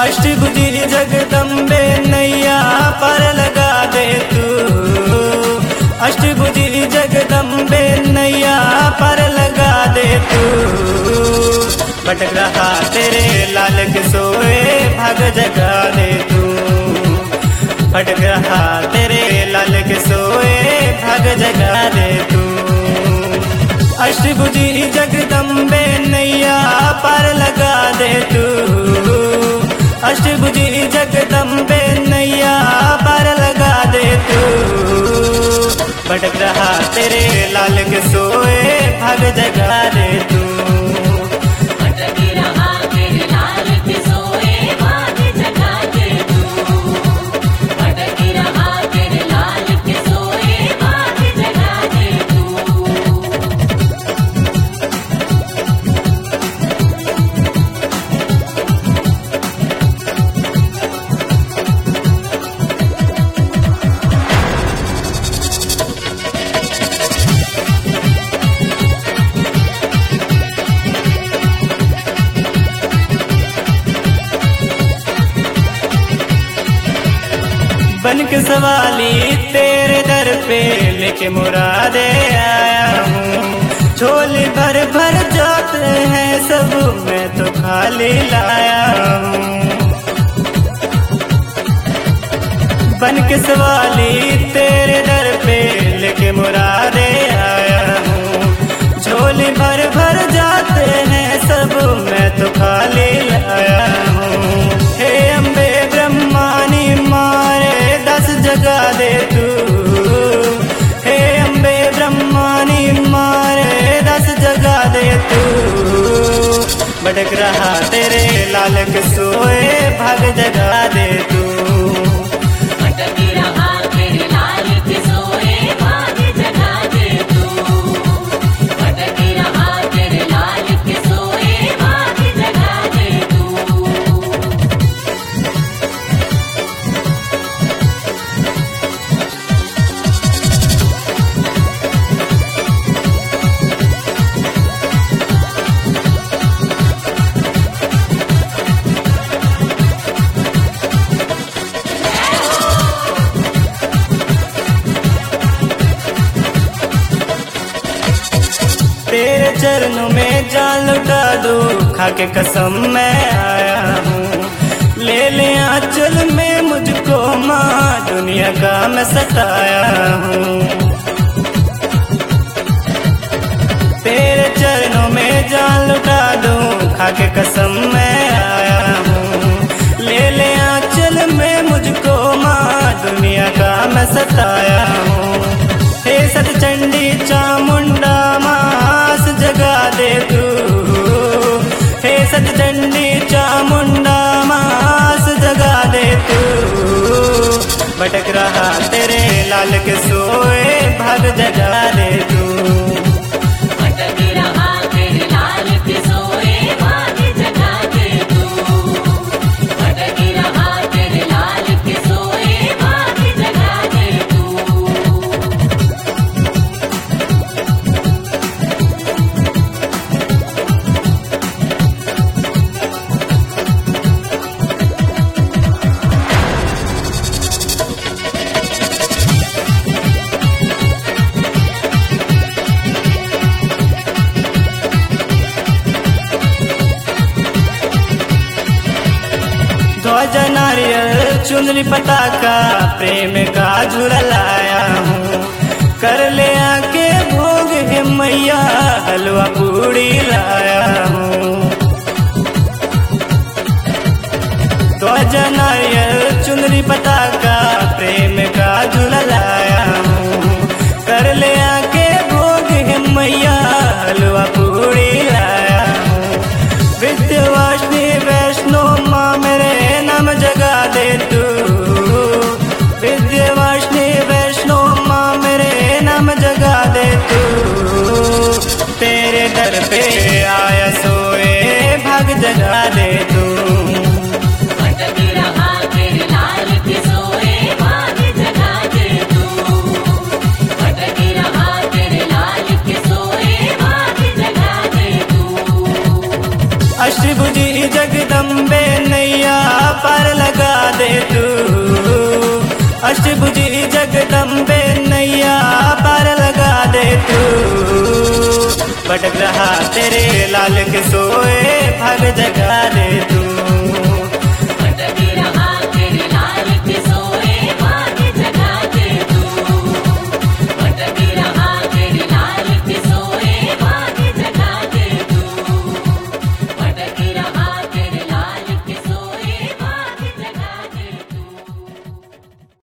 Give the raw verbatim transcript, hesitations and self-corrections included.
अष्टभुजी जगदम्बे नैया पार लगा दे तू। अष्टभुजी जगदम्बे नैया पार लगा दे तू। भटक रहा तेरे लाल के सोए भाग जगा दे तू। भटक रहा तेरे लाल के सोए भाग जगा दे तू। अष्टभुजी जगदम्बे नैया पार लगा दे तू। अष्टभुजी जगदम्बे नैया पार लगा दे तू। भटक रहा तेरे लाल के सोए भाग जगा दे तू। भटक रहा तेरे लाल के सोए भाग जगा दे तू। भटक रहा तेरे लाल के सोए भाग जगा दे तू। बन के सवाली तेरे दर पे लेके मुरादे आया हूँ। झोली भर भर जाते हैं सब मैं तो खाली लाया हूँ। बन के सवाली तेरे दर पे लेके मुरादे आया हूँ। झोली भर भर जाते हैं सब मैं तो खाली लाया हूँ। हे अम्बे ब्रह्मानी मारे दस जगा दे तू। हे अम्बे ब्रह्मानी मारे दस जगा दे तू। भटक रहा तेरे लाल के सोए भाग जगा दे तू। भटक रहा तेरे लाल के सोए भाग जगा दे तू। भटक रहा तेरे लाल के सोए भाग जगा दे तू। तेरे चरणों में जान लुटा दो खाके कसम मैं आया हूँ। ले ले आंचल में मुझको माँ दुनिया का मैं सताया हूँ। तेरे चरणों में जान लुटा दो खाके कसम मैं आया हूँ। ले ले आंचल में मुझको माँ दुनिया का मैं सताया हूँ। हे सतचंडी चामुंडा मास जगा दे तू। हे सतचंडी चामुंडा मास जगा दे तू। भटक रहा तेरे लाल के सोए भाग जगा दे तू। भटक रहा तेरे लाल के सोए भाग जगा दे तू। भटक रहा तेरे लाल के सोए भाग जगा दे तू। ध्वज नारियल चुनरी पताका प्रेम का झूला लाया हूँ। कर ले आके भोग हे मैया हलवा पूड़ी लाया हूँ। ध्वज नारियल चुनरी पताका प्रेम का झूला लाया हूँ। कर ले आके भोग हे मैया हलवा पूड़ी लाया हूँ। विद्यावासिनी वैष्णो माँ मेरे नाम जगा दे तू। विद्यावासिनी वैष्णो माँ मेरे नाम जगा दे तू। तेरे दर पे आया सोए भाग जगा दे तू। भटक रहा तेरे लाल के सोए भाग जगा दे तू। भटक रहा तेरे लाल के सोए भाग जगा दे तू। अष्टभुजी जगदम्बे नैया अष्टभुजी जगदम्बे नैया पार लगा दे तू। भटक रहा तेरे लाल के सोए भाग जगा दे